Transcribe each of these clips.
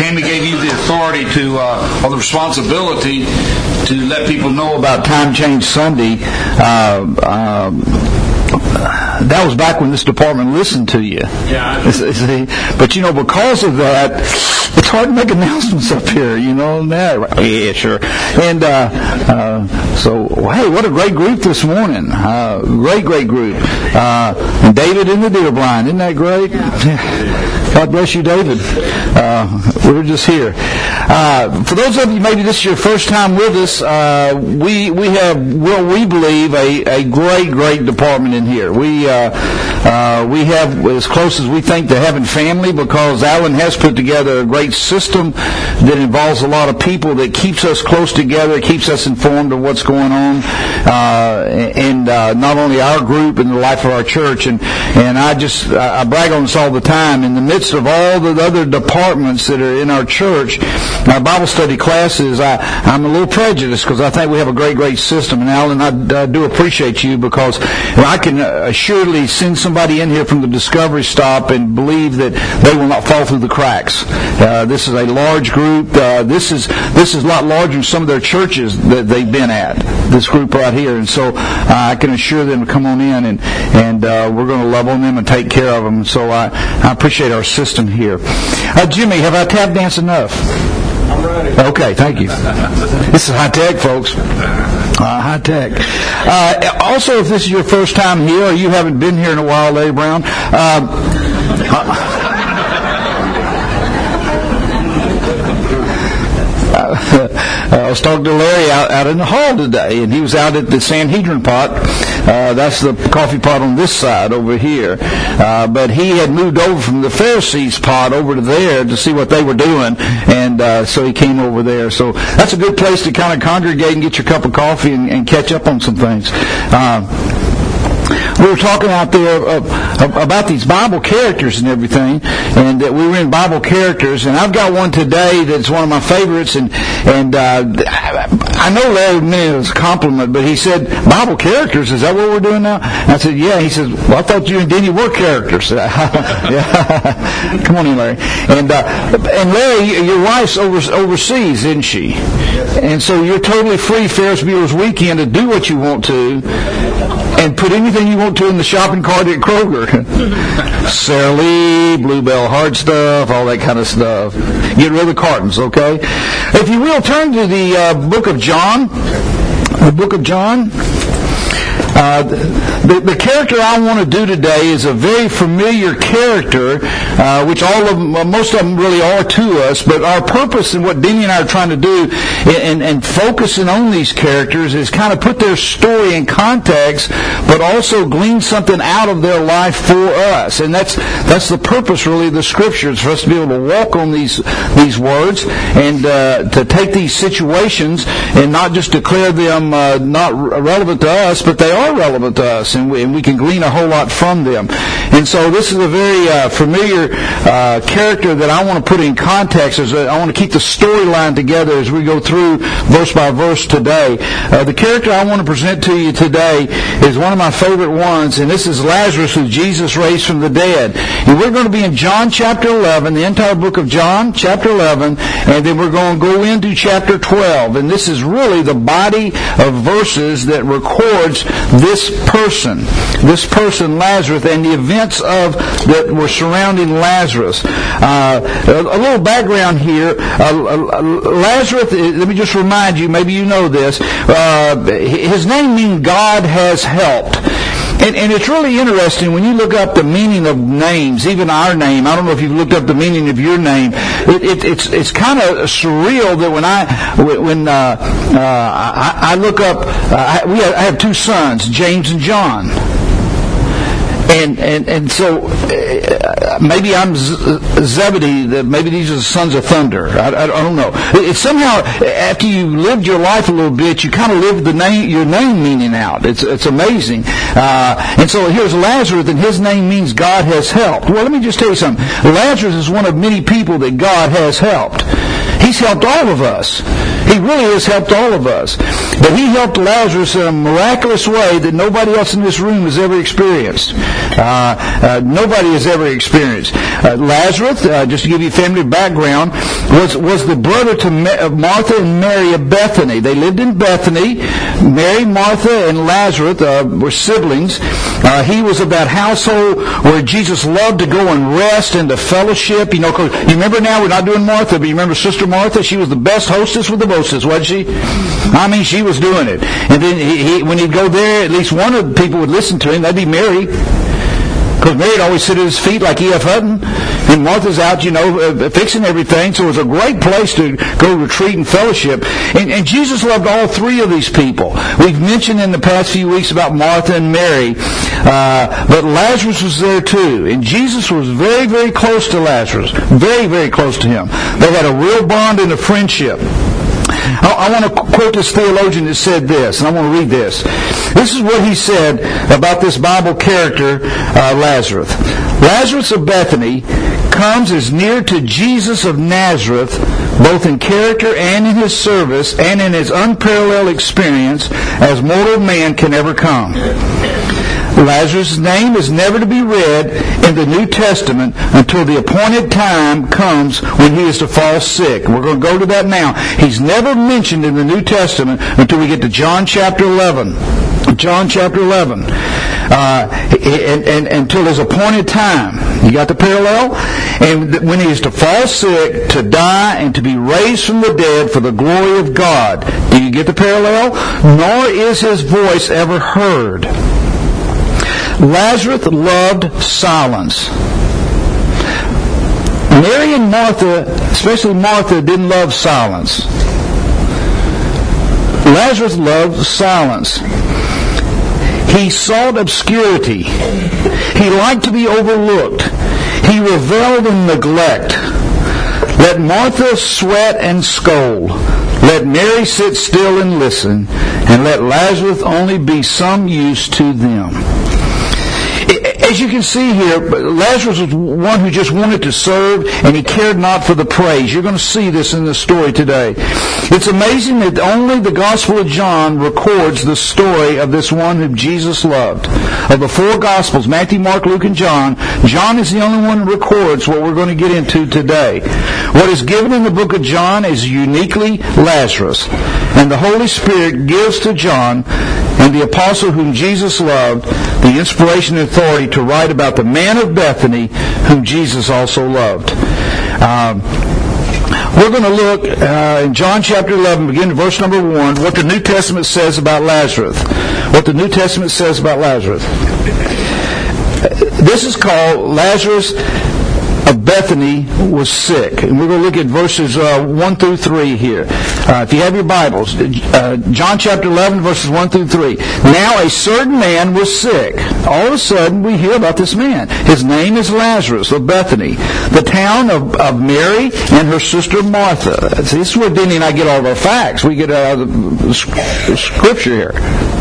Tammy gave you the authority to, or the responsibility to let people know about Time Change Sunday. That was back when this department listened to you. Yeah. But because of that, it's hard to make announcements up here. Yeah, sure. And so, hey, what a great group this morning. Great group. And David in the deer blind. Isn't that great? Yeah. God bless you, David. We're just here. For those of you, maybe this is your first time with us, we have, we believe, a great department in here. We have as close as we think to having family, because Alan has put together a great system that involves a lot of people that keeps us close together, keeps us informed of what's going on, and not only our group and the life of our church. And I brag on this all the time. In the midst of all the other departments that are in our church, our Bible study classes, I'm a little prejudiced because I think we have a great system. And Alan, I do appreciate you, because I can assuredly send somebody in here from the Discovery Stop and believe that they will not fall through the cracks. This is a large group. This is a lot larger than some of their churches that they've been at, this group right here. And so I can assure them to come on in, and we're going to love on them and take care of them. So I appreciate our system here. Jimmy, have I tap danced enough? I'm ready. Okay, thank you. This is high tech, folks. High tech. Also, if this is your first time here, or you haven't been here in a while, Larry Brown, I was talking to Larry out in the hall today, and he was out at the Sanhedrin pot. That's the coffee pot on this side over here. But he had moved over from the Pharisees pot over to there to see what they were doing, and so he came over there. So that's a good place to kind of congregate and get your cup of coffee and catch up on some things. We were talking out there about these Bible characters and everything, and that we were in Bible characters, and I've got one today that's one of my favorites, and I know Larry meant it as a compliment, but he said, Bible characters, is that what we're doing now? And I said, yeah. He says, well, I thought you and Denny were characters. Yeah. Come on in, Larry. And Larry, your wife's overseas, isn't she? And so you're totally free Ferris Bueller's Weekend to do what you want to, and put anything you want to in the shopping cart at Kroger. Sara Lee, Bluebell hard stuff, all that kind of stuff. Get rid of the cartons, okay? If you will, turn to the book of John. The book of John. The character I want to do today is a very familiar character, which most of them really are to us, but our purpose and what Denny and I are trying to do and focusing on these characters is kind of put their story in context, but also glean something out of their life for us. And that's the purpose, really, of the Scriptures, for us to be able to walk on these words and to take these situations and not just declare them not relevant to us, but they are relevant to us, and we can glean a whole lot from them. And so this is a very familiar character that I want to put in context. I want to keep the storyline together as we go through verse by verse today. The character I want to present to you today is one of my favorite ones, and this is Lazarus, who Jesus raised from the dead. And we're going to be in John chapter 11, the entire book of John chapter 11, and then we're going to go into chapter 12. And this is really the body of verses that records this person, Lazarus, and the events that were surrounding Lazarus. A little background here. Lazarus, let me just remind you, maybe you know this, his name means God has helped. And it's really interesting when you look up the meaning of names, even our name. I don't know if you've looked up the meaning of your name. It's kind of surreal that when I look up, I have two sons, James and John. And so maybe I'm Zebedee. Maybe these are the sons of thunder. I don't know. It's somehow after you lived your life a little bit, you kind of lived your name meaning out. It's amazing. And so here's Lazarus, and his name means God has helped. Well, let me just tell you something. Lazarus is one of many people that God has helped. He's helped all of us. He really has helped all of us. But he helped Lazarus in a miraculous way that nobody else in this room has ever experienced. Nobody has ever experienced. Lazarus, just to give you family background, was the brother to Martha and Mary of Bethany. They lived in Bethany. Mary, Martha, and Lazarus were siblings. He was of that household where Jesus loved to go and rest and to fellowship. You remember now, we're not doing Martha, but you remember Sister Martha? She was the best hostess with the mostest, wasn't she? I mean, she was doing it. And then when he'd go there, at least one of the people would listen to him. That'd be Mary. Because Mary'd always sit at his feet like E.F. Hutton. And Martha's out, fixing everything. So it was a great place to go retreat and fellowship. And Jesus loved all three of these people. We've mentioned in the past few weeks about Martha and Mary. But Lazarus was there too. And Jesus was very, very close to Lazarus. Very, very close to him. They had a real bond and a friendship. I want to quote this theologian that said this, and I want to read this. This is what he said about this Bible character, Lazarus. Lazarus of Bethany comes as near to Jesus of Nazareth, both in character and in his service and in his unparalleled experience, as mortal man can ever come. Lazarus' name is never to be read in the New Testament until the appointed time comes when he is to fall sick. We're going to go to that now. He's never mentioned in the New Testament until we get to John chapter 11. John chapter 11. And until his appointed time. You got the parallel? And when he is to fall sick, to die, and to be raised from the dead for the glory of God. Do you get the parallel? Nor is his voice ever heard. Lazarus loved silence. Mary and Martha, especially Martha, didn't love silence. Lazarus loved silence. He sought obscurity. He liked to be overlooked. He reveled in neglect. Let Martha sweat and scold. Let Mary sit still and listen. And let Lazarus only be some use to them. As you can see here, Lazarus was one who just wanted to serve, and he cared not for the praise. You're going to see this in the story today. It's amazing that only the Gospel of John records the story of this one whom Jesus loved. Of the four Gospels, Matthew, Mark, Luke, and John, John is the only one who records what we're going to get into today. What is given in the book of John is uniquely Lazarus, and the Holy Spirit gives to John and the apostle whom Jesus loved the inspiration and authority to write about the man of Bethany whom Jesus also loved. We're going to look in John chapter 11, begin in verse number 1, what the New Testament says about Lazarus. What the New Testament says about Lazarus. This is called Lazarus of Bethany was sick. And we're going to look at verses 1 through 3 here. If you have your Bibles, John chapter 11, verses 1 through 3. Now a certain man was sick. All of a sudden we hear about this man. His name is Lazarus of Bethany, the town of Mary and her sister Martha. See, this is where Denny and I get all of our facts. We get out of the scripture here.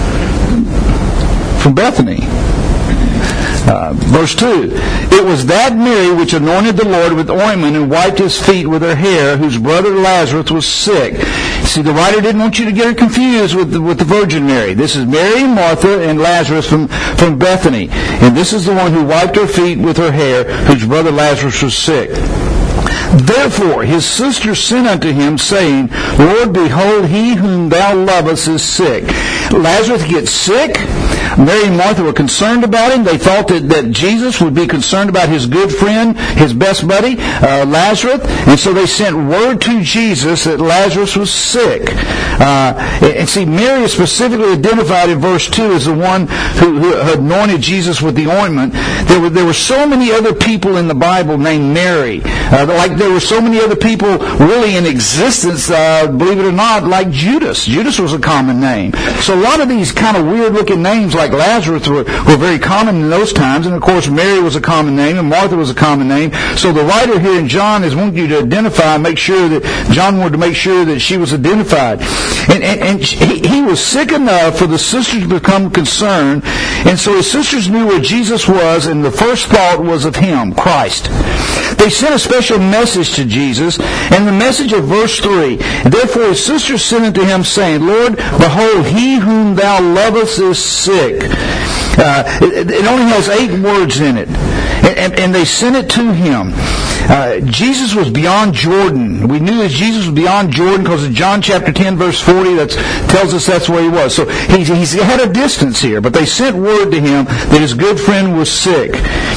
From Bethany. Verse 2, it was that Mary which anointed the Lord with ointment and wiped his feet with her hair, whose brother Lazarus was sick. See, the writer didn't want you to get her confused with the Virgin Mary. This is Mary, Martha, and Lazarus from Bethany. And this is the one who wiped her feet with her hair, whose brother Lazarus was sick. Therefore his sister sent unto him, saying, Lord, behold, he whom thou lovest is sick. Lazarus gets sick. Mary and Martha were concerned about him. They thought that Jesus would be concerned about his good friend, his best buddy, Lazarus. And so they sent word to Jesus that Lazarus was sick. And see, Mary is specifically identified in verse 2 as the one who anointed Jesus with the ointment. There were so many other people in the Bible named Mary. Like there were so many other people really in existence, believe it or not, like Judas. Judas was a common name. So a lot of these kind of weird-looking names like Lazarus were very common in those times. And, of course, Mary was a common name and Martha was a common name. So the writer here in John is wanting you to identify, make sure that John wanted to make sure that she was identified. And he was sick enough for the sisters to become concerned. And so his sisters knew where Jesus was, and the first thought was of him, Christ. They sent a special message to Jesus, and the message of verse 3, Therefore his sisters sent unto him, saying, Lord, behold, he whom thou lovest is sick. It only has 8 words in it. And they sent it to him. Jesus was beyond Jordan. We knew that Jesus was beyond Jordan because in John chapter 10, verse 40, that tells us that's where he was. So he's had a distance here, but they sent word to him that his good friend was sick.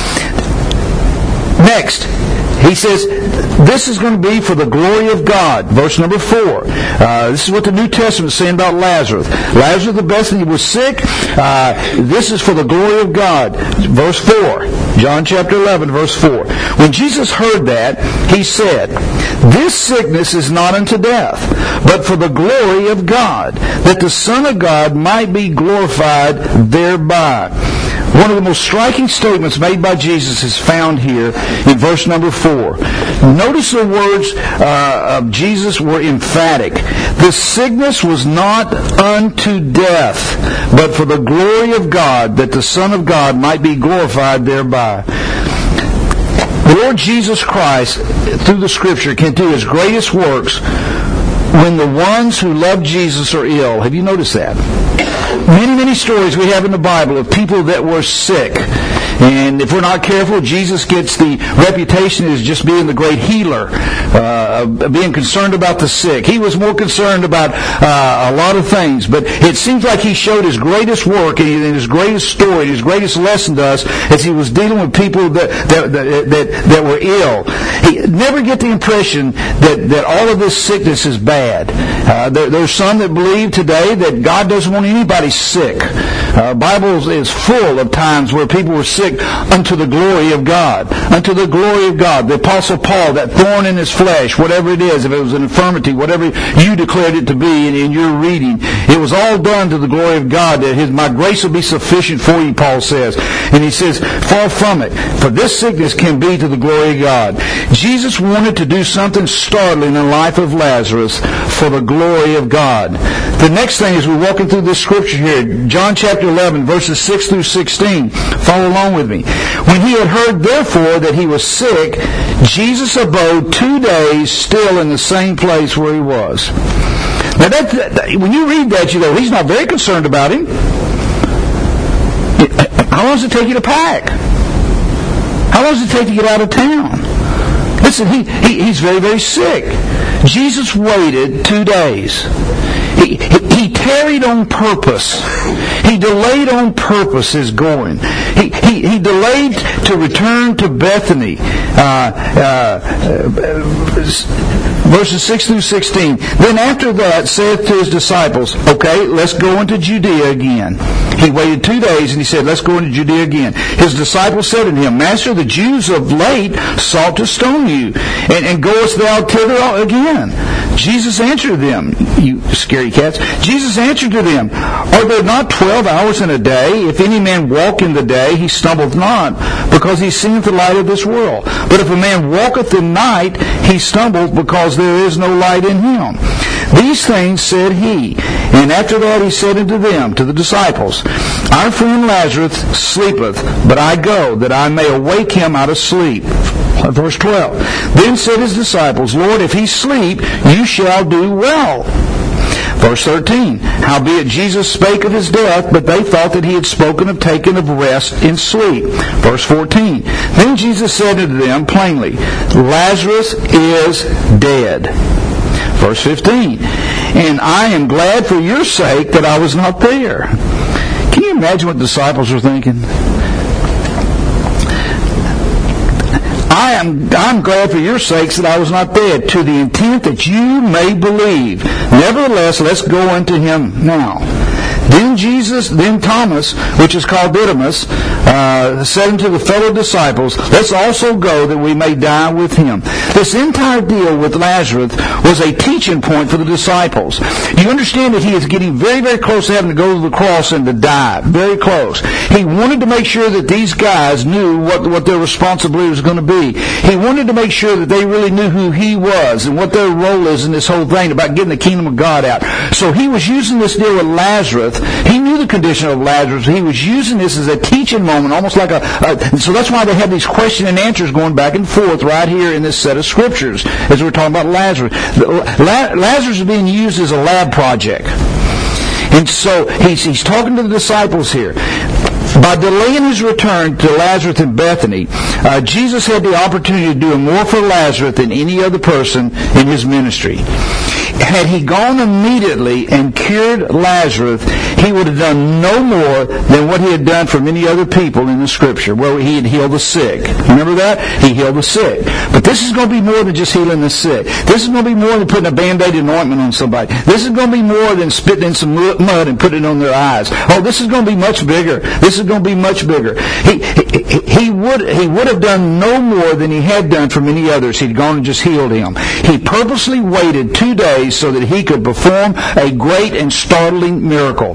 Next, he says, this is going to be for the glory of God. Verse number 4. This is what the New Testament is saying about Lazarus. Lazarus the Bethany was sick. This is for the glory of God. Verse 4. John chapter 11, verse 4. When Jesus heard that, he said, this sickness is not unto death, but for the glory of God, that the Son of God might be glorified thereby. One of the most striking statements made by Jesus is found here in verse number 4. Notice the words of Jesus were emphatic. The sickness was not unto death, but for the glory of God, that the Son of God might be glorified thereby. The Lord Jesus Christ, through the Scripture, can do His greatest works when the ones who love Jesus are ill. Have you noticed that? Many stories we have in the Bible of people that were sick. And if we're not careful, Jesus gets the reputation as just being the great healer, being concerned about the sick. He was more concerned about a lot of things, but it seems like he showed his greatest work and his greatest story, his greatest lesson to us as he was dealing with people that were ill. He never get the impression that all of this sickness is bad. There's some that believe today that God doesn't want anybody sick. Bible is full of times where people were sick unto the glory of God. Unto the glory of God. The Apostle Paul, that thorn in his flesh, whatever it is, if it was an infirmity, whatever you declared it to be in your reading, it was all done to the glory of God. That my grace will be sufficient for you, Paul says. And he says, far from it, for this sickness can be to the glory of God. Jesus wanted to do something startling in the life of Lazarus for the glory of God. The next thing is we're walking through this scripture here, John chapter 11, verses 6 through 16. Follow along with me. When he had heard, therefore, that he was sick, Jesus abode 2 days still in the same place where he was. Now, when you read that, you go, he's not very concerned about him. How long does it take you to pack? How long does it take to get out of town? Listen, he's very, very sick. Jesus waited 2 days. He tarried on purpose. He delayed on purpose his going. He delayed to return to Bethany. Verses 6 through 16. Then after that saith to his disciples, okay, let's go into Judea again. He waited 2 days and he said, let's go into Judea again. His disciples said unto him, Master, the Jews of late sought to stone you, and goest thou thither again? Jesus answered them, you scary cats. Jesus answered to them, Are there not 12 hours in a day? If any man walk in the day, he stumbleth not, because he seeth the light of this world. But if a man walketh in night, he stumbleth, because there is no light in him. These things said he. And after that he said unto them, to the disciples, Our friend Lazarus sleepeth, but I go, that I may awake him out of sleep. Verse 12. Then said his disciples, Lord, if he sleep, you shall do well. Verse 13. Howbeit Jesus spake of his death, but they thought that he had spoken of taking of rest in sleep. Verse 14. Then Jesus said unto them plainly, Lazarus is dead. Verse 15. And I am glad for your sake that I was not there. Can you imagine what the disciples were thinking? I'm glad for your sakes that I was not there, to the intent that you may believe. Nevertheless, let's go unto him now. Then Thomas, which is called Didymus, said unto the fellow disciples, Let's also go that we may die with him. This entire deal with Lazarus was a teaching point for the disciples. You understand that he is getting very, very close to having to go to the cross and to die. Very close. He wanted to make sure that these guys knew what their responsibility was going to be. He wanted to make sure that they really knew who he was and what their role is in this whole thing about getting the kingdom of God out. So he was using this deal with Lazarus. He knew the condition of Lazarus. He was using this as a teaching moment, almost like so that's why they have these question and answers going back and forth right here in this set of scriptures as we're talking about Lazarus. Lazarus is being used as a lab project. And so he's talking to the disciples here. By delaying his return to Lazarus in Bethany, Jesus had the opportunity to do more for Lazarus than any other person in his ministry. Had he gone immediately and cured Lazarus, he would have done no more than what he had done for many other people in the Scripture, where he had healed the sick. Remember that? He healed the sick. But this is going to be more than just healing the sick. This is going to be more than putting a Band-Aid and ointment on somebody. This is going to be more than spitting in some mud and putting it on their eyes. Oh, this is going to be much bigger. This is going to be much bigger. He would have done no more than he had done for many others. He'd gone and just healed him. He purposely waited 2 days so that he could perform a great and startling miracle.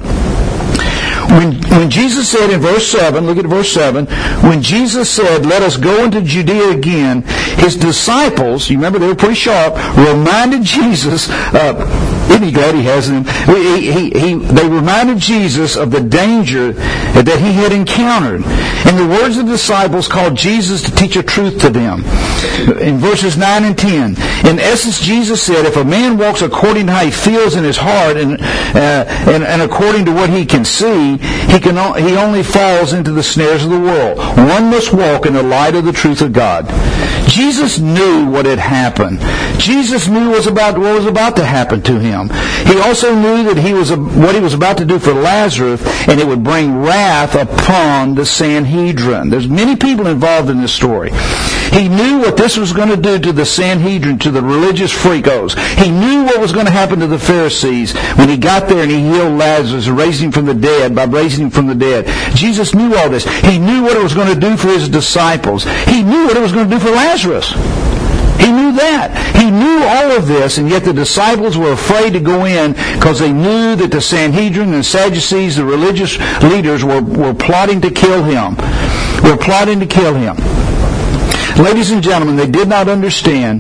When Jesus said in verse 7, look at verse 7, when Jesus said, let us go into Judea again, his disciples, you remember they were pretty sharp, reminded Jesus, isn't he glad he has them? They reminded Jesus of the danger that he had encountered. And the words of the disciples called Jesus to teach a truth to them. In verses 9 and 10, in essence, Jesus said, if a man walks according to how he feels in his heart and according to what he can see, he only falls into the snares of the world. One must walk in the light of the truth of God. Jesus knew what had happened. Jesus knew what was about to happen to him. He also knew that what he was about to do for Lazarus, and it would bring wrath upon the Sanhedrin. There's many people involved in this story. He knew what this was going to do to the Sanhedrin, to the religious freakos. He knew what was going to happen to the Pharisees when he got there and he healed Lazarus, raising him from the dead, by raising him from the dead. Jesus knew all this. He knew what it was going to do for his disciples. He knew what it was going to do for Lazarus. He knew that. He knew all of this, and yet the disciples were afraid to go in because they knew that the Sanhedrin and Sadducees, the religious leaders, were plotting to kill him. Were plotting to kill him. Ladies and gentlemen, they did not understand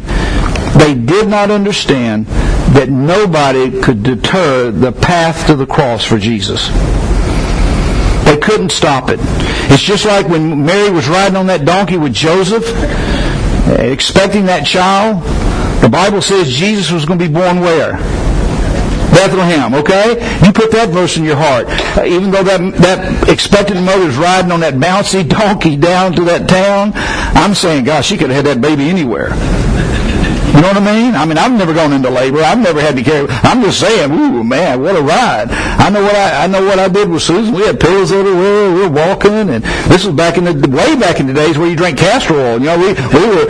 that nobody could deter the path to the cross for Jesus. They couldn't stop it. It's just like when Mary was riding on that donkey with Joseph, expecting that child. The Bible says Jesus was going to be born where? Bethlehem, okay? You put that verse in your heart. Even though that expectant mother's riding on that bouncy donkey down to that town, I'm saying, gosh, she could have had that baby anywhere. You know what I mean? I've never gone into labor. I've never had to carry. I'm just saying, ooh, man, what a ride! I know what I did with Susan. We had pills everywhere. We were walking, and this was way back in the days where you drank castor oil. You know, we were.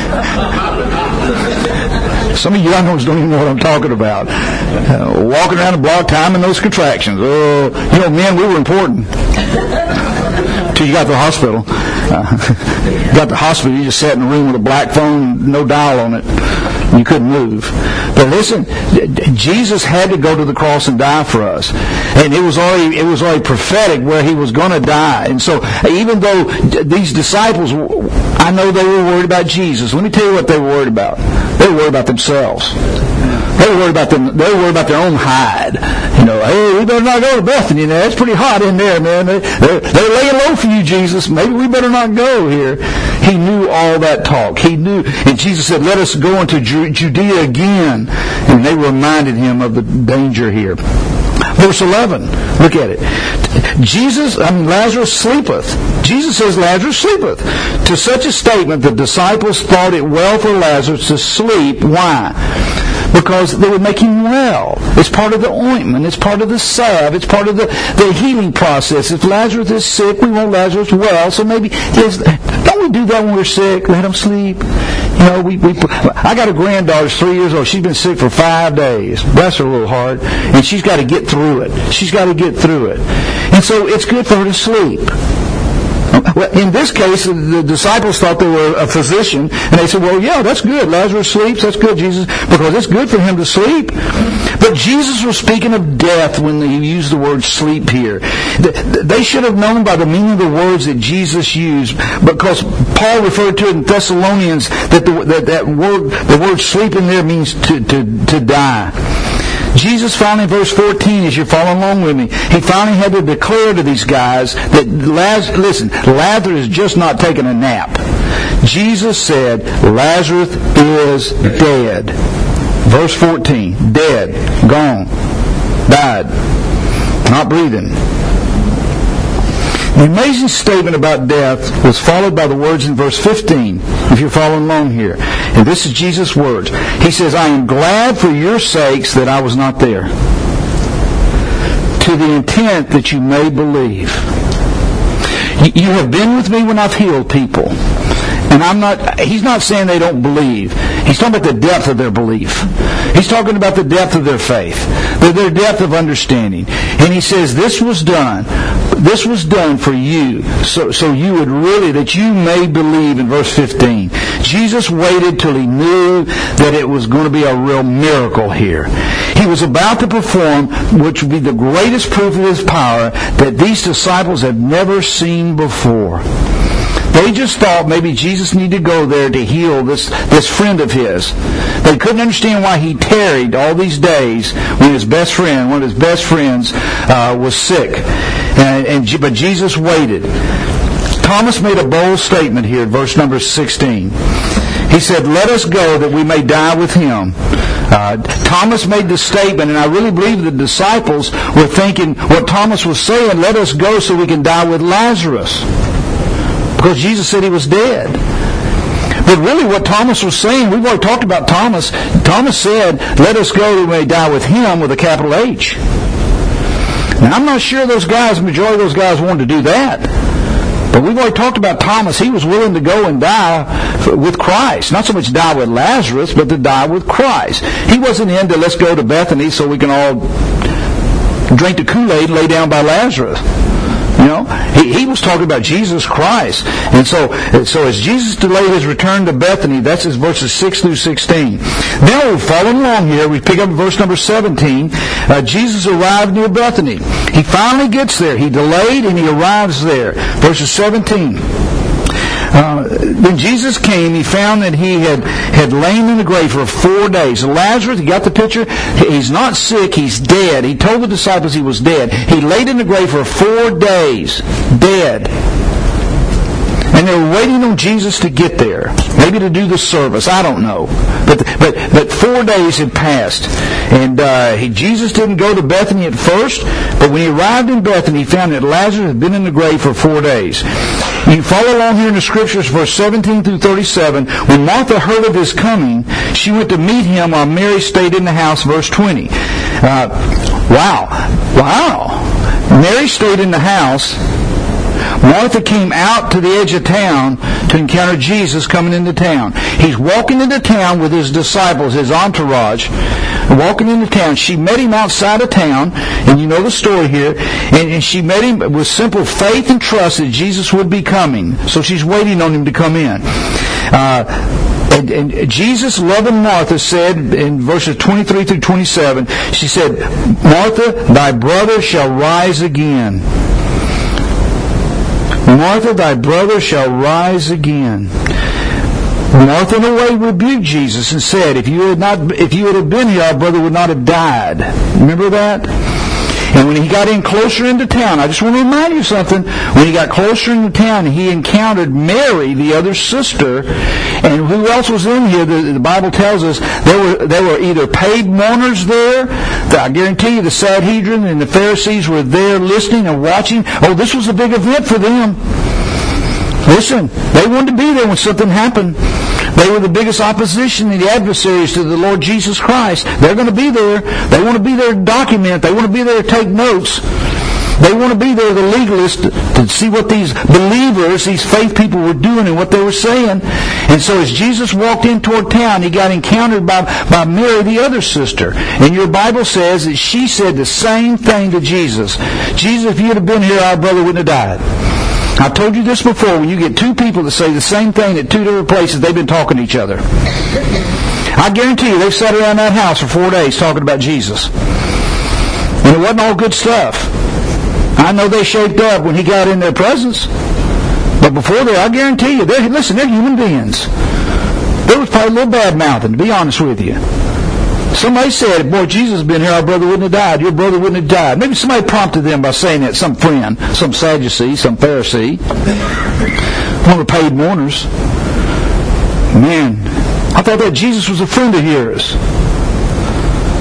Some of you young ones don't even know what I'm talking about. Walking around the block, timing those contractions. Oh, you know, men, we were important. Till you got to the hospital. You just sat in a room with a black phone, no dial on it. You couldn't move. But listen, Jesus had to go to the cross and die for us. And it was already prophetic where he was going to die. And so even though these disciples, I know they were worried about Jesus. Let me tell you what they were worried about. They were worried about themselves. They were worried about them. They were worried about their own hide. You know, hey, we better not go to Bethany. Now it's pretty hot in there, man. They're laying low for you, Jesus. Maybe we better not go here. He knew all that talk. He knew, and Jesus said, "Let us go into Judea again." And they reminded him of the danger here. Verse 11. Look at it. Lazarus sleepeth. Jesus says Lazarus sleepeth. To such a statement, the disciples thought it well for Lazarus to sleep. Why? Because they would make him well. It's part of the ointment. It's part of the salve. It's part of the healing process. If Lazarus is sick, we want Lazarus well. So maybe, don't we do that when we're sick? Let him sleep. You know, I got a granddaughter, 3 years old. She's been sick for 5 days. Bless her little heart. And she's got to get through it. And so it's good for her to sleep. Well, in this case, the disciples thought they were a physician, and they said, well, yeah, that's good. Lazarus sleeps. That's good, Jesus, because it's good for him to sleep. But Jesus was speaking of death when he used the word sleep here. They should have known by the meaning of the words that Jesus used, because Paul referred to it in Thessalonians that the word sleep in there means to die. Jesus finally, verse 14, as you're following along with me, he finally had to declare to these guys that, Lazarus is just not taking a nap. Jesus said, Lazarus is dead. Verse 14, dead, gone, died, not breathing. The amazing statement about death was followed by the words in verse 15, if you're following along here. And this is Jesus' words. He says, I am glad for your sakes that I was not there, to the intent that you may believe. You have been with me when I've healed people. And he's not saying they don't believe. He's talking about the depth of their belief. He's talking about the depth of their faith, their depth of understanding. And he says, this was done for you, so you would really, that you may believe, in verse 15. Jesus waited till he knew that it was going to be a real miracle here. He was about to perform, which would be the greatest proof of his power that these disciples have never seen before. They just thought maybe Jesus needed to go there to heal this friend of his. They couldn't understand why he tarried all these days when one of his best friends, was sick. But Jesus waited. Thomas made a bold statement here in verse number 16. He said, let us go that we may die with him. Thomas made the statement, and I really believe the disciples were thinking what Thomas was saying, let us go so we can die with Lazarus. Because Jesus said he was dead. But really what Thomas was saying, we've already talked about Thomas. Thomas said, let us go that we may die with him, with a capital H. Now I'm not sure the majority of those guys wanted to do that. But we've already talked about Thomas. He was willing to go and die with Christ. Not so much die with Lazarus, but to die with Christ. He wasn't into let's go to Bethany so we can all drink the Kool-Aid and lay down by Lazarus. You know, he was talking about Jesus Christ. And so as Jesus delayed his return to Bethany, that's his verses 6 through 16. Now we're following along here. We pick up verse number 17. Jesus arrived near Bethany. He finally gets there. He delayed and he arrives there. Verses 17. When Jesus came, he found that he had lain in the grave for 4 days. Lazarus, you got the picture? He's not sick, he's dead. He told the disciples he was dead. He laid in the grave for 4 days, dead. And they were waiting on Jesus to get there, maybe to do the service. I don't know, but 4 days had passed, and Jesus didn't go to Bethany at first. But when he arrived in Bethany, he found that Lazarus had been in the grave for 4 days. You follow along here in the scriptures, verse 17 through 37. When Martha heard of his coming, she went to meet him while Mary stayed in the house. Verse 20. Wow! Mary stayed in the house. Martha came out to the edge of town to encounter Jesus coming into town. He's walking into town with his disciples, his entourage, walking into town. She met him outside of town, and you know the story here, and she met him with simple faith and trust that Jesus would be coming. So she's waiting on him to come in. And Jesus, loving Martha, said in verses 23 through 27, she said, Martha, thy brother shall rise again. Martha, thy brother shall rise again. Martha, in a way, rebuked Jesus and said, if you had been here, our brother would not have died. Remember that? And when he got in closer into town, I just want to remind you something. When he got closer into town, he encountered Mary, the other sister, and who else was in here? The Bible tells us there were either paid mourners there. I guarantee you the Sanhedrin and the Pharisees were there listening and watching. Oh, this was a big event for them. Listen, they wanted to be there when something happened. They were the biggest opposition and the adversaries to the Lord Jesus Christ. They're going to be there. They want to be there to document. They want to be there to take notes. They want to be there, the legalists, to see what these believers, these faith people were doing and what they were saying. And so as Jesus walked in toward town, he got encountered by Mary, the other sister. And your Bible says that she said the same thing to Jesus. Jesus, if you had been here, our brother wouldn't have died. I've told you this before. When you get two people that say the same thing at two different places, they've been talking to each other. I guarantee you they've sat around that house for 4 days talking about Jesus. And it wasn't all good stuff. I know they shaped up when he got in their presence. But before that, I guarantee you, they're human beings. There was probably a little bad-mouthing, to be honest with you. Somebody said, boy, Jesus had been here, our brother wouldn't have died. Your brother wouldn't have died. Maybe somebody prompted them by saying that. Some friend, some Sadducee, some Pharisee. One of the paid mourners. Man, I thought that Jesus was a friend of yours.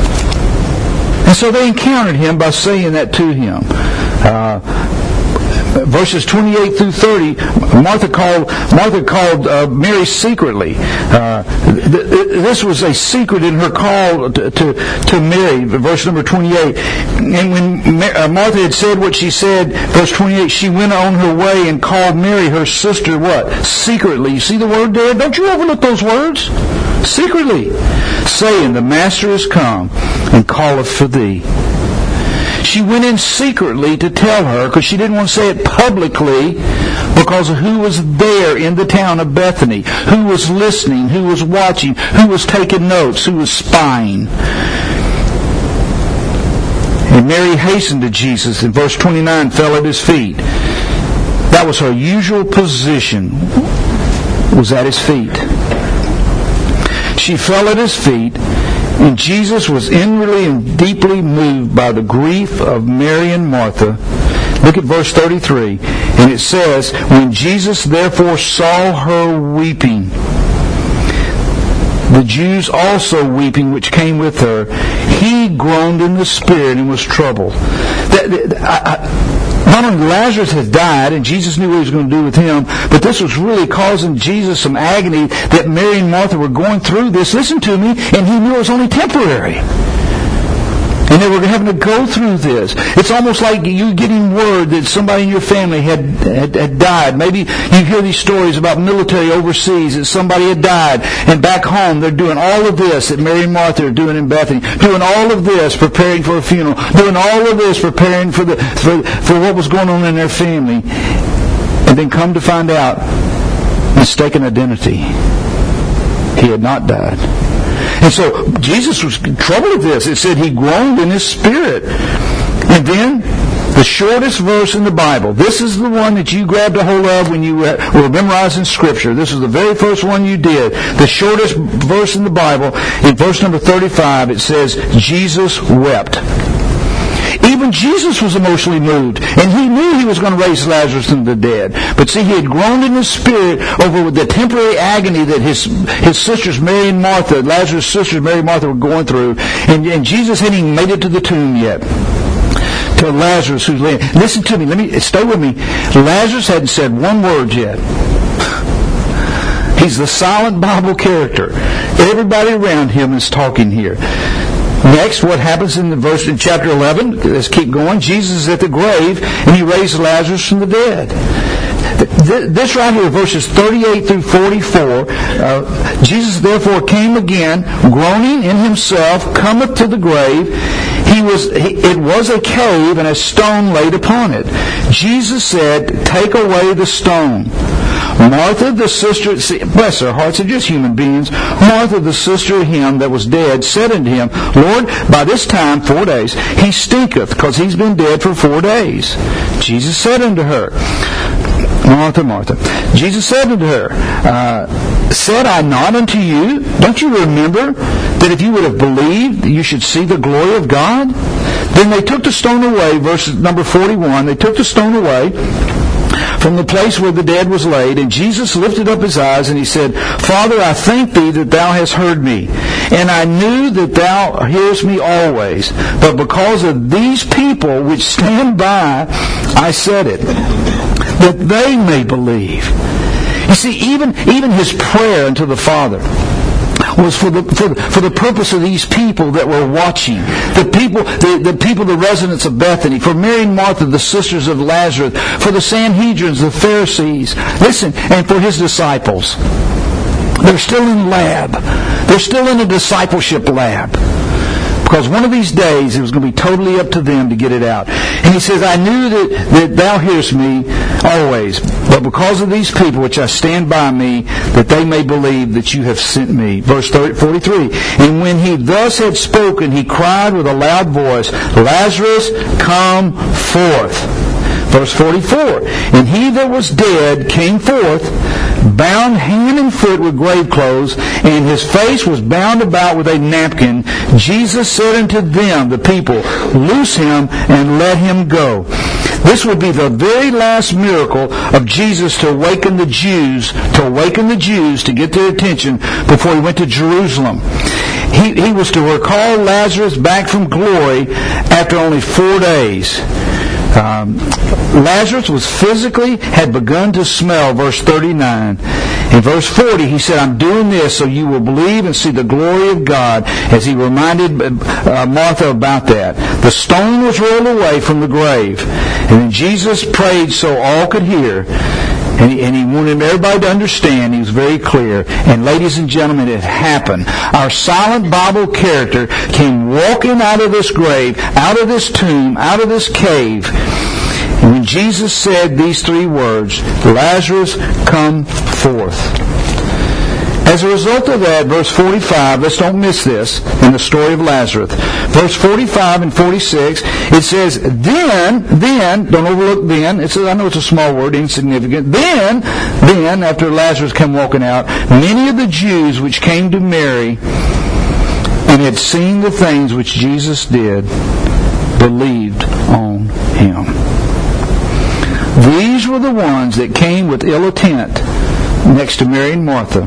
And so they encountered him by saying that to him. verses 28 through 30, Martha called Mary secretly. This was a secret in her call to Mary, verse number 28. And when Martha had said what she said, verse 28, she went on her way and called Mary, her sister, what? Secretly. You see the word there? Don't you overlook those words? Secretly. Saying, the Master is come and calleth for thee. She went in secretly to tell her, because she didn't want to say it publicly, because of who was there in the town of Bethany, who was listening, who was watching, who was taking notes, who was spying. And Mary hastened to Jesus, and verse 29 fell at his feet. That was her usual position, was at his feet. She fell at his feet, and Jesus was inwardly and deeply moved by the grief of Mary and Martha. Look at verse 33. And it says, when Jesus therefore saw her weeping, the Jews also weeping which came with her, he groaned in the spirit and was troubled. Not only Lazarus had died, and Jesus knew what he was going to do with him, but this was really causing Jesus some agony that Mary and Martha were going through this. Listen to me, and he knew it was only temporary. And they were having to go through this. It's almost like you getting word that somebody in your family had died. Maybe you hear these stories about military overseas that somebody had died, and back home they're doing all of this that Mary and Martha are doing in Bethany, doing all of this preparing for a funeral, doing all of this preparing for what was going on in their family, and then come to find out mistaken identity. He had not died. And so Jesus was troubled with this. It said he groaned in his spirit. And then the shortest verse in the Bible. This is the one that you grabbed a hold of when you were memorizing Scripture. This is the very first one you did. The shortest verse in the Bible. In verse number 35, it says, Jesus wept. Even Jesus was emotionally moved, and he knew he was going to raise Lazarus from the dead. But see, he had groaned in his spirit over the temporary agony that his sisters, Mary and Martha, Lazarus' sisters, Mary and Martha, were going through. And Jesus hadn't even made it to the tomb yet. To Lazarus who's laying. Listen to me. Stay with me. Lazarus hadn't said one word yet. He's the silent Bible character. Everybody around him is talking here. Next, what happens in chapter 11? Let's keep going. Jesus is at the grave, and he raised Lazarus from the dead. This right here, verses 38 through 44, Jesus therefore came again, groaning in himself, cometh to the grave. It was a cave, and a stone laid upon it. Jesus said, take away the stone. Martha, the sister, bless their hearts, they're just human beings. Martha, the sister of him that was dead, said unto him, Lord, by this time, 4 days, he stinketh, because he's been dead for 4 days. Jesus said unto her, Martha, Martha. Jesus said unto her, said I not unto you, don't you remember that if you would have believed, you should see the glory of God? Then they took the stone away, verse number 41, they took the stone away from the place where the dead was laid, and Jesus lifted up his eyes, and he said, Father, I thank thee that thou hast heard me, and I knew that thou hearest me always, but because of these people which stand by, I said it, that they may believe. You see, even his prayer unto the Father was for the purpose of these people that were watching. The people, the residents of Bethany, for Mary and Martha, the sisters of Lazarus, for the Sanhedrins, the Pharisees, listen, and for his disciples. They're still in lab. They're still in a discipleship lab. Because one of these days it was going to be totally up to them to get it out. And he says, I knew that thou hearest me always, but because of these people which I stand by me, that they may believe that you have sent me. Verse 43. And when he thus had spoken, he cried with a loud voice, Lazarus, come forth. Verse 44. And he that was dead came forth, bound hand and foot with grave clothes, and his face was bound about with a napkin. Jesus said unto them, the people, loose him and let him go. This would be the very last miracle of Jesus to awaken the Jews to get their attention before he went to Jerusalem. He was to recall Lazarus back from glory after only 4 days. Lazarus had begun to smell, verse 39. In verse 40, he said, I'm doing this so you will believe and see the glory of God, as he reminded Martha about that. The stone was rolled away from the grave. And then Jesus prayed so all could hear. And he wanted everybody to understand. He was very clear. And ladies and gentlemen, it happened. Our silent Bible character came walking out of this grave, out of this tomb, out of this cave. And when Jesus said these three words, Lazarus, come forth. As a result of that, verse 45, let's don't miss this in the story of Lazarus. Verse 45 and 46, it says, then, don't overlook then, I know it's a small word, insignificant, then, after Lazarus came walking out, many of the Jews which came to Mary and had seen the things which Jesus did, believed on him. These were the ones that came with ill intent next to Mary and Martha.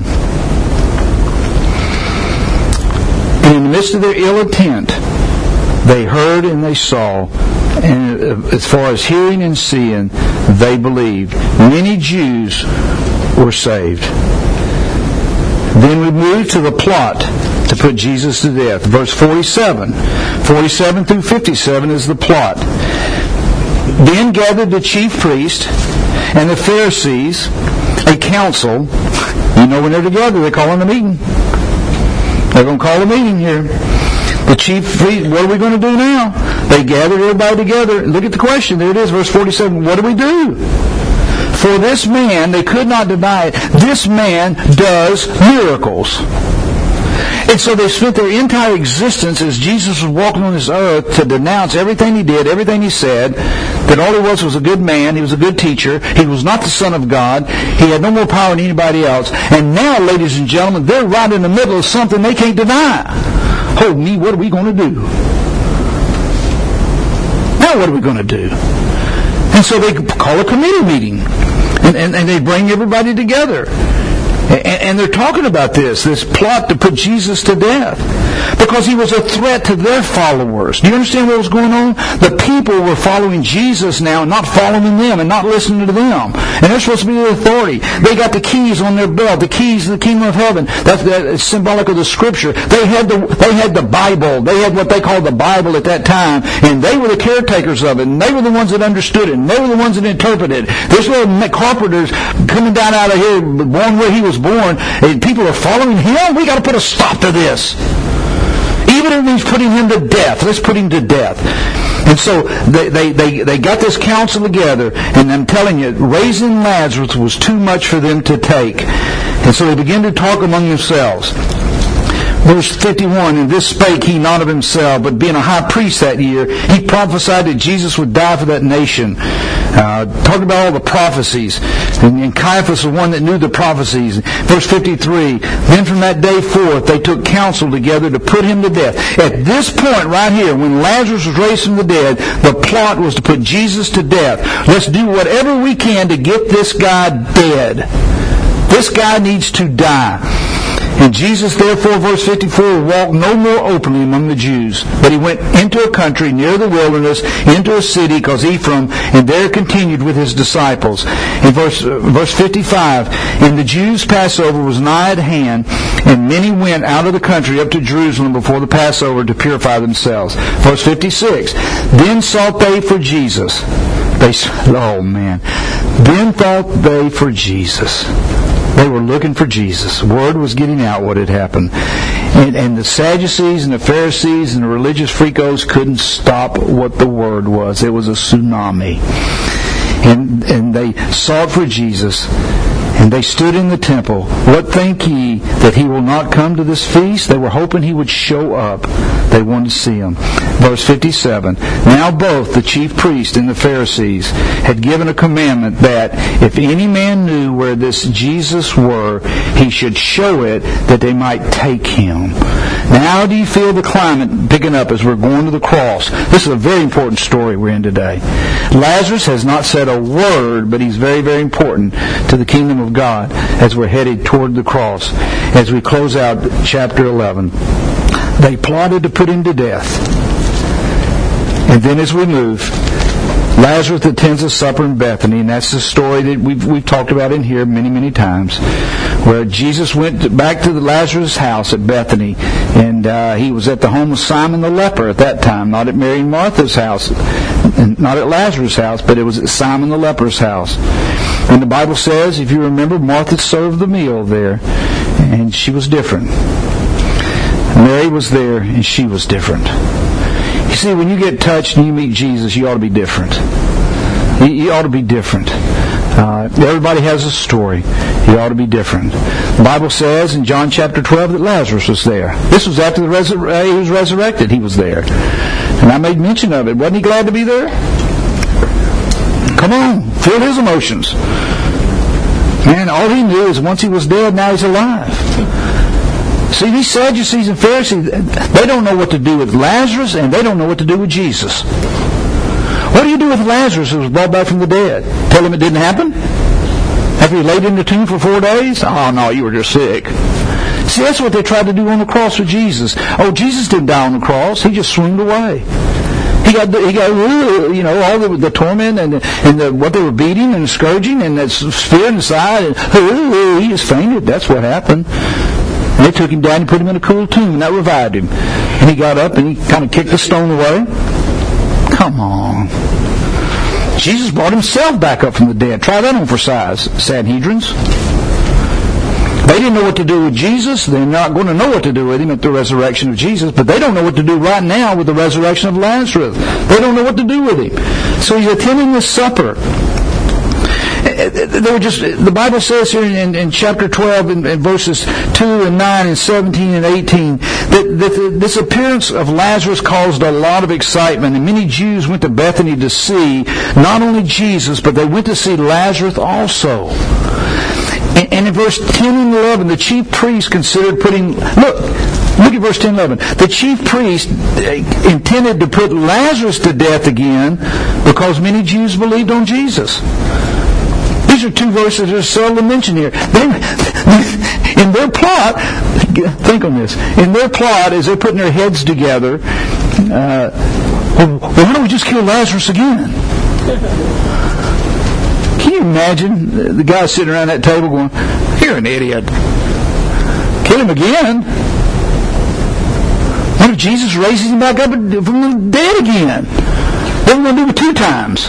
And in the midst of their ill intent, they heard and they saw. And as far as hearing and seeing, they believed. Many Jews were saved. Then we move to the plot to put Jesus to death. Verse 47. 47 through 57 is the plot. Then gathered the chief priest and the Pharisees, a council. You know, when they're together, they're calling a meeting. They're going to call a meeting here. The chief priest, what are we going to do now? They gathered everybody together. Look at the question. There it is, verse 47. What do we do? For this man, they could not deny it, this man does miracles. And so they spent their entire existence as Jesus was walking on this earth to denounce everything he did, everything he said, that all he was a good man, he was a good teacher, he was not the Son of God, he had no more power than anybody else. And now, ladies and gentlemen, they're right in the middle of something they can't deny. Oh me, what are we going to do? Now what are we going to do? And so they call a committee meeting. And they bring everybody together. And they're talking about this plot to put Jesus to death. Because he was a threat to their followers. Do you understand what was going on? The people were following Jesus now, and not following them, and not listening to them. And they're supposed to be the authority. They got the keys on their belt, the keys to the kingdom of heaven. That's symbolic of the Scripture. They had the Bible. They had what they called the Bible at that time. And they were the caretakers of it. And they were the ones that understood it. And they were the ones that interpreted it. This little carpenter's coming down out of here, born where he was born, and people are following him. We got to put a stop to this. Even if it means putting him to death, let's put him to death. And so they got this council together, and I'm telling you, raising Lazarus was too much for them to take. And so they began to talk among themselves. Verse 51, and this spake he not of himself, but being a high priest that year, he prophesied that Jesus would die for that nation. Talking about all the prophecies. And Caiaphas was one that knew the prophecies. Verse 53, then from that day forth they took counsel together to put him to death. At this point right here, when Lazarus was raised from the dead, the plot was to put Jesus to death. Let's do whatever we can to get this guy dead. This guy needs to die. And Jesus, therefore, verse 54, walked no more openly among the Jews, but he went into a country near the wilderness, into a city called Ephraim, and there continued with his disciples. In verse 55, and the Jews' Passover was nigh at hand, and many went out of the country up to Jerusalem before the Passover to purify themselves. Verse 56, then sought they for Jesus. Then thought they for Jesus. They were looking for Jesus. Word was getting out what had happened. And the Sadducees and the Pharisees and the religious freakos couldn't stop what the word was. It was a tsunami. And they sought for Jesus. And they stood in the temple. What think ye, that he will not come to this feast? They were hoping he would show up. They wanted to see him. Verse 57, now both the chief priest and the Pharisees had given a commandment that if any man knew where this Jesus were, he should show it, that they might take him. Now, how do you feel the climate picking up as we're going to the cross? This is a very important story we're in today. Lazarus has not said a word, but he's very, very important to the kingdom of God as we're headed toward the cross. As we close out chapter 11, they plotted to put him to death. And then as we move, Lazarus attends a supper in Bethany, and that's the story that we've talked about in here many, many times, where Jesus went back to Lazarus' house at Bethany, and he was at the home of Simon the leper at that time, not at Mary and Martha's house, and not at Lazarus' house, but it was at Simon the leper's house. And the Bible says, if you remember, Martha served the meal there, and she was different. Mary was there, and she was different. You see, when you get touched and you meet Jesus, you ought to be different. You ought to be different. Everybody has a story. You ought to be different. The Bible says in John chapter 12 that Lazarus was there. This was after he was resurrected. He was there. And I made mention of it. Wasn't he glad to be there? Come on. Feel his emotions. Man, all he knew is once he was dead, now he's alive. See, these Sadducees and Pharisees, they don't know what to do with Lazarus, and they don't know what to do with Jesus. What do you do with Lazarus who was brought back from the dead? Tell him it didn't happen? After he laid in the tomb for 4 days? Oh, no, you were just sick. See, that's what they tried to do on the cross with Jesus. Oh, Jesus didn't die on the cross. He just swooned away. He got all the torment and what they were beating and scourging and that spear in the side. And he just fainted. That's what happened. And they took him down and put him in a cool tomb, and that revived him. And he got up and he kind of kicked the stone away. Come on. Jesus brought himself back up from the dead. Try that on for size, Sanhedrins. They didn't know what to do with Jesus. They're not going to know what to do with him at the resurrection of Jesus, but they don't know what to do right now with the resurrection of Lazarus. They don't know what to do with him. So he's attending this supper. The Bible says here in chapter 12 in verses 2 and 9 and 17 and 18 that this appearance of Lazarus caused a lot of excitement, and many Jews went to Bethany to see not only Jesus, but they went to see Lazarus also. And in verse 10 and 11, the chief priest considered putting... Look at verse 10 and 11. The chief priest intended to put Lazarus to death again because many Jews believed on Jesus. These are two verses that are seldom mentioned here. In their plot, think on this, in their plot, as they're putting their heads together, why don't we just kill Lazarus again? Can you imagine the guy sitting around that table going, you're an idiot. Kill him again? What if Jesus raises him back up from the dead again? What are we going to do with 2 times?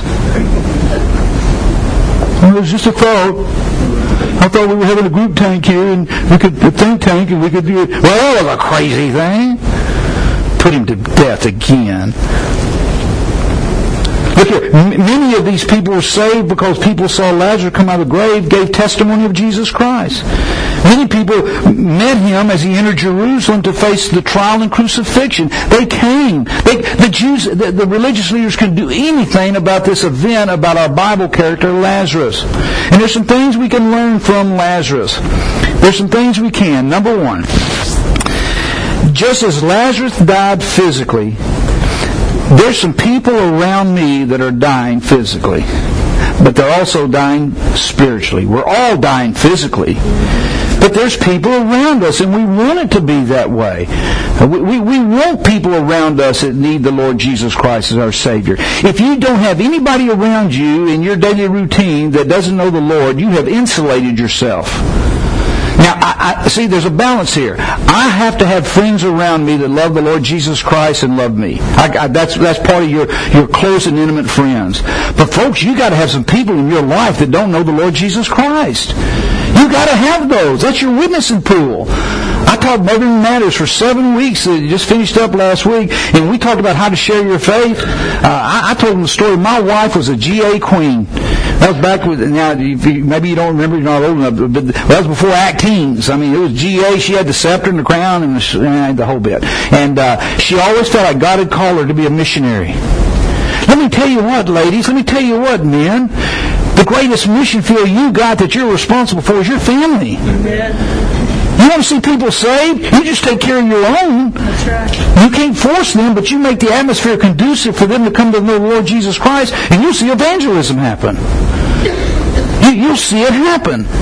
It was just a thought. I thought we were having a group tank here, and we could a think tank, and we could do it. Well, that was a crazy thing. Put him to death again. Look here, many of these people were saved because people saw Lazarus come out of the grave, gave testimony of Jesus Christ. Many people met him as he entered Jerusalem to face the trial and crucifixion. They came. The Jews, the religious leaders couldn't do anything about this event, about our Bible character, Lazarus. And there's some things we can learn from Lazarus. There's some things we can. Number 1, just as Lazarus died physically, there's some people around me that are dying physically, but they're also dying spiritually. We're all dying physically, but there's people around us, and we want it to be that way. We want people around us that need the Lord Jesus Christ as our Savior. If you don't have anybody around you in your daily routine that doesn't know the Lord, you have insulated yourself. Now, I see there's a balance here. I have to have friends around me that love the Lord Jesus Christ and love me. That's part of your close and intimate friends. But folks, you got to have some people in your life that don't know the Lord Jesus Christ. You got to have those. That's your witnessing pool. I taught Mothering Matters for 7 weeks. It just finished up last week, and we talked about how to share your faith. I told them the story. My wife was a GA queen. That was back with, now, maybe you don't remember, you're not old enough, but that was before Act Teens. I mean, it was GA. She had the scepter and the crown and the whole bit. And she always felt like God had called her to be a missionary. Let me tell you what, ladies. Let me tell you what, men. The greatest mission field you got that you're responsible for is your family. Amen. You want to see people saved? You just take care of your own. That's right. You can't force them, but you make the atmosphere conducive for them to come to know the Lord Jesus Christ, and you'll see evangelism happen. You'll see it happen.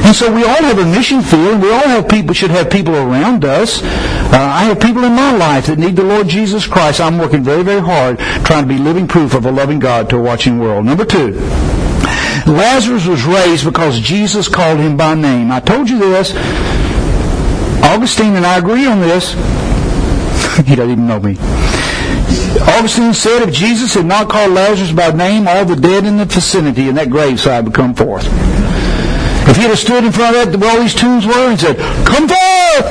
And so we all have a mission field. We all have people, should have people around us. I have people in my life that need the Lord Jesus Christ. I'm working very, very hard trying to be living proof of a loving God to a watching world. Number 2, Lazarus was raised because Jesus called him by name. I told you this. Augustine and I agree on this. He doesn't even know me. Augustine said, if Jesus had not called Lazarus by name, all the dead in the vicinity in that graveside would come forth. If he had stood in front of that where all these tombs were and said, come forth!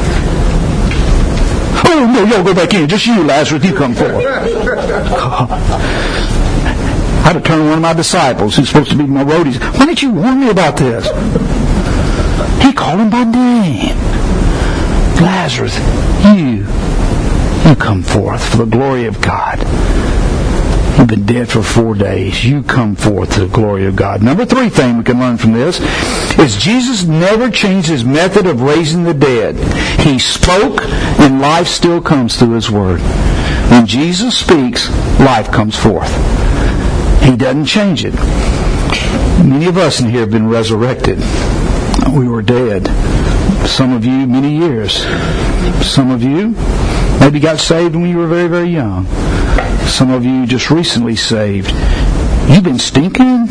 Oh, no, y'all go back in. Just you, Lazarus, you come forth. I'd have turned to one of my disciples who's supposed to be my roadies. Why didn't you warn me about this? He called him by name. Lazarus, you come forth for the glory of God. You've been dead for 4 days. You come forth to the glory of God. Number 3 thing we can learn from this is Jesus never changed his method of raising the dead. He spoke, and life still comes through his word. When Jesus speaks, life comes forth. He doesn't change it. Many of us in here have been resurrected. We were dead. Some of you, many years. Some of you maybe got saved when you were very, very young. Some of you just recently saved. You've been stinking.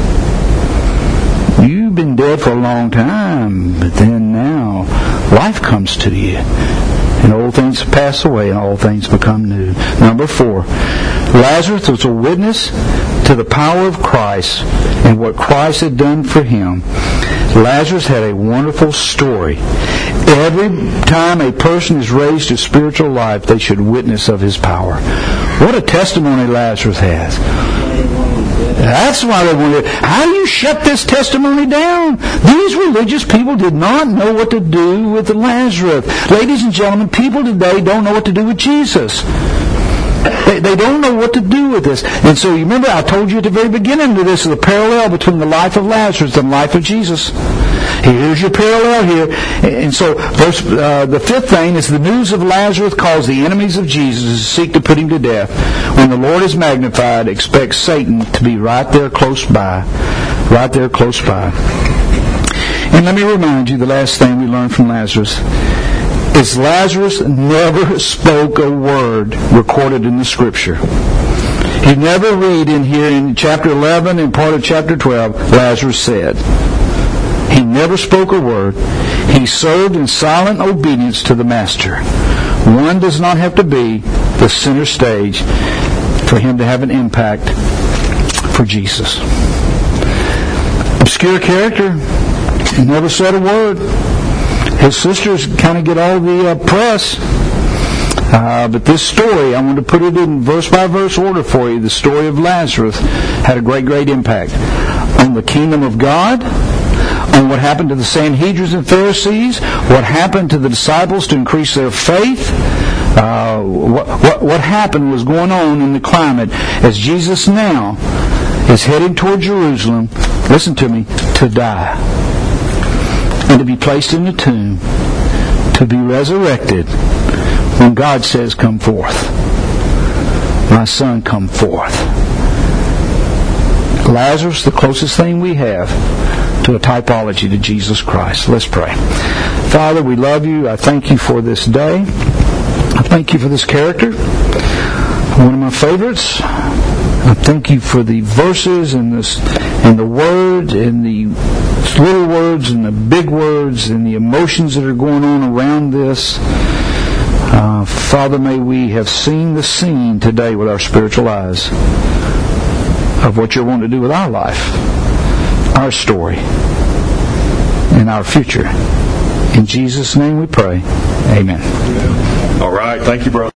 You've been dead for a long time. But then now, life comes to you. And old things pass away and all things become new. Number 4, Lazarus was a witness to the power of Christ and what Christ had done for him. Lazarus had a wonderful story. Every time a person is raised to spiritual life, they should witness of his power. What a testimony Lazarus has. That's why they wanted. How do you shut this testimony down? These religious people did not know what to do with Lazarus. Ladies and gentlemen, people today don't know what to do with Jesus. They don't know what to do with this. And so you remember I told you at the very beginning of this, the parallel between the life of Lazarus and the life of Jesus. Here's your parallel here. And so the 5th thing is the news of Lazarus caused the enemies of Jesus to seek to put him to death. When the Lord is magnified, expect Satan to be right there close by. Right there close by. And let me remind you, the last thing we learned from Lazarus is Lazarus never spoke a word recorded in the Scripture. You never read in here in chapter 11 and part of chapter 12, Lazarus said. He never spoke a word. He served in silent obedience to the Master. One does not have to be the center stage for him to have an impact for Jesus. Obscure character. He never said a word. His sisters kind of get all the press. But this story, I want to put it in verse by verse order for you. The story of Lazarus had a great, great impact on the kingdom of God, on what happened to the Sanhedrin and Pharisees, what happened to the disciples to increase their faith, what happened was going on in the climate as Jesus now is heading toward Jerusalem, listen to me, to die. And to be placed in the tomb, to be resurrected when God says, come forth. My son, come forth. Lazarus, the closest thing we have to a typology to Jesus Christ. Let's pray. Father, we love you. I thank you for this day. I thank you for this character, one of my favorites. I thank you for the verses and the words and the little words and the big words and the emotions that are going on around this. Father, may we have seen the scene today with our spiritual eyes of what you're wanting to do with our life, our story, and our future. In Jesus' name we pray. Amen. All right. Thank you, brother.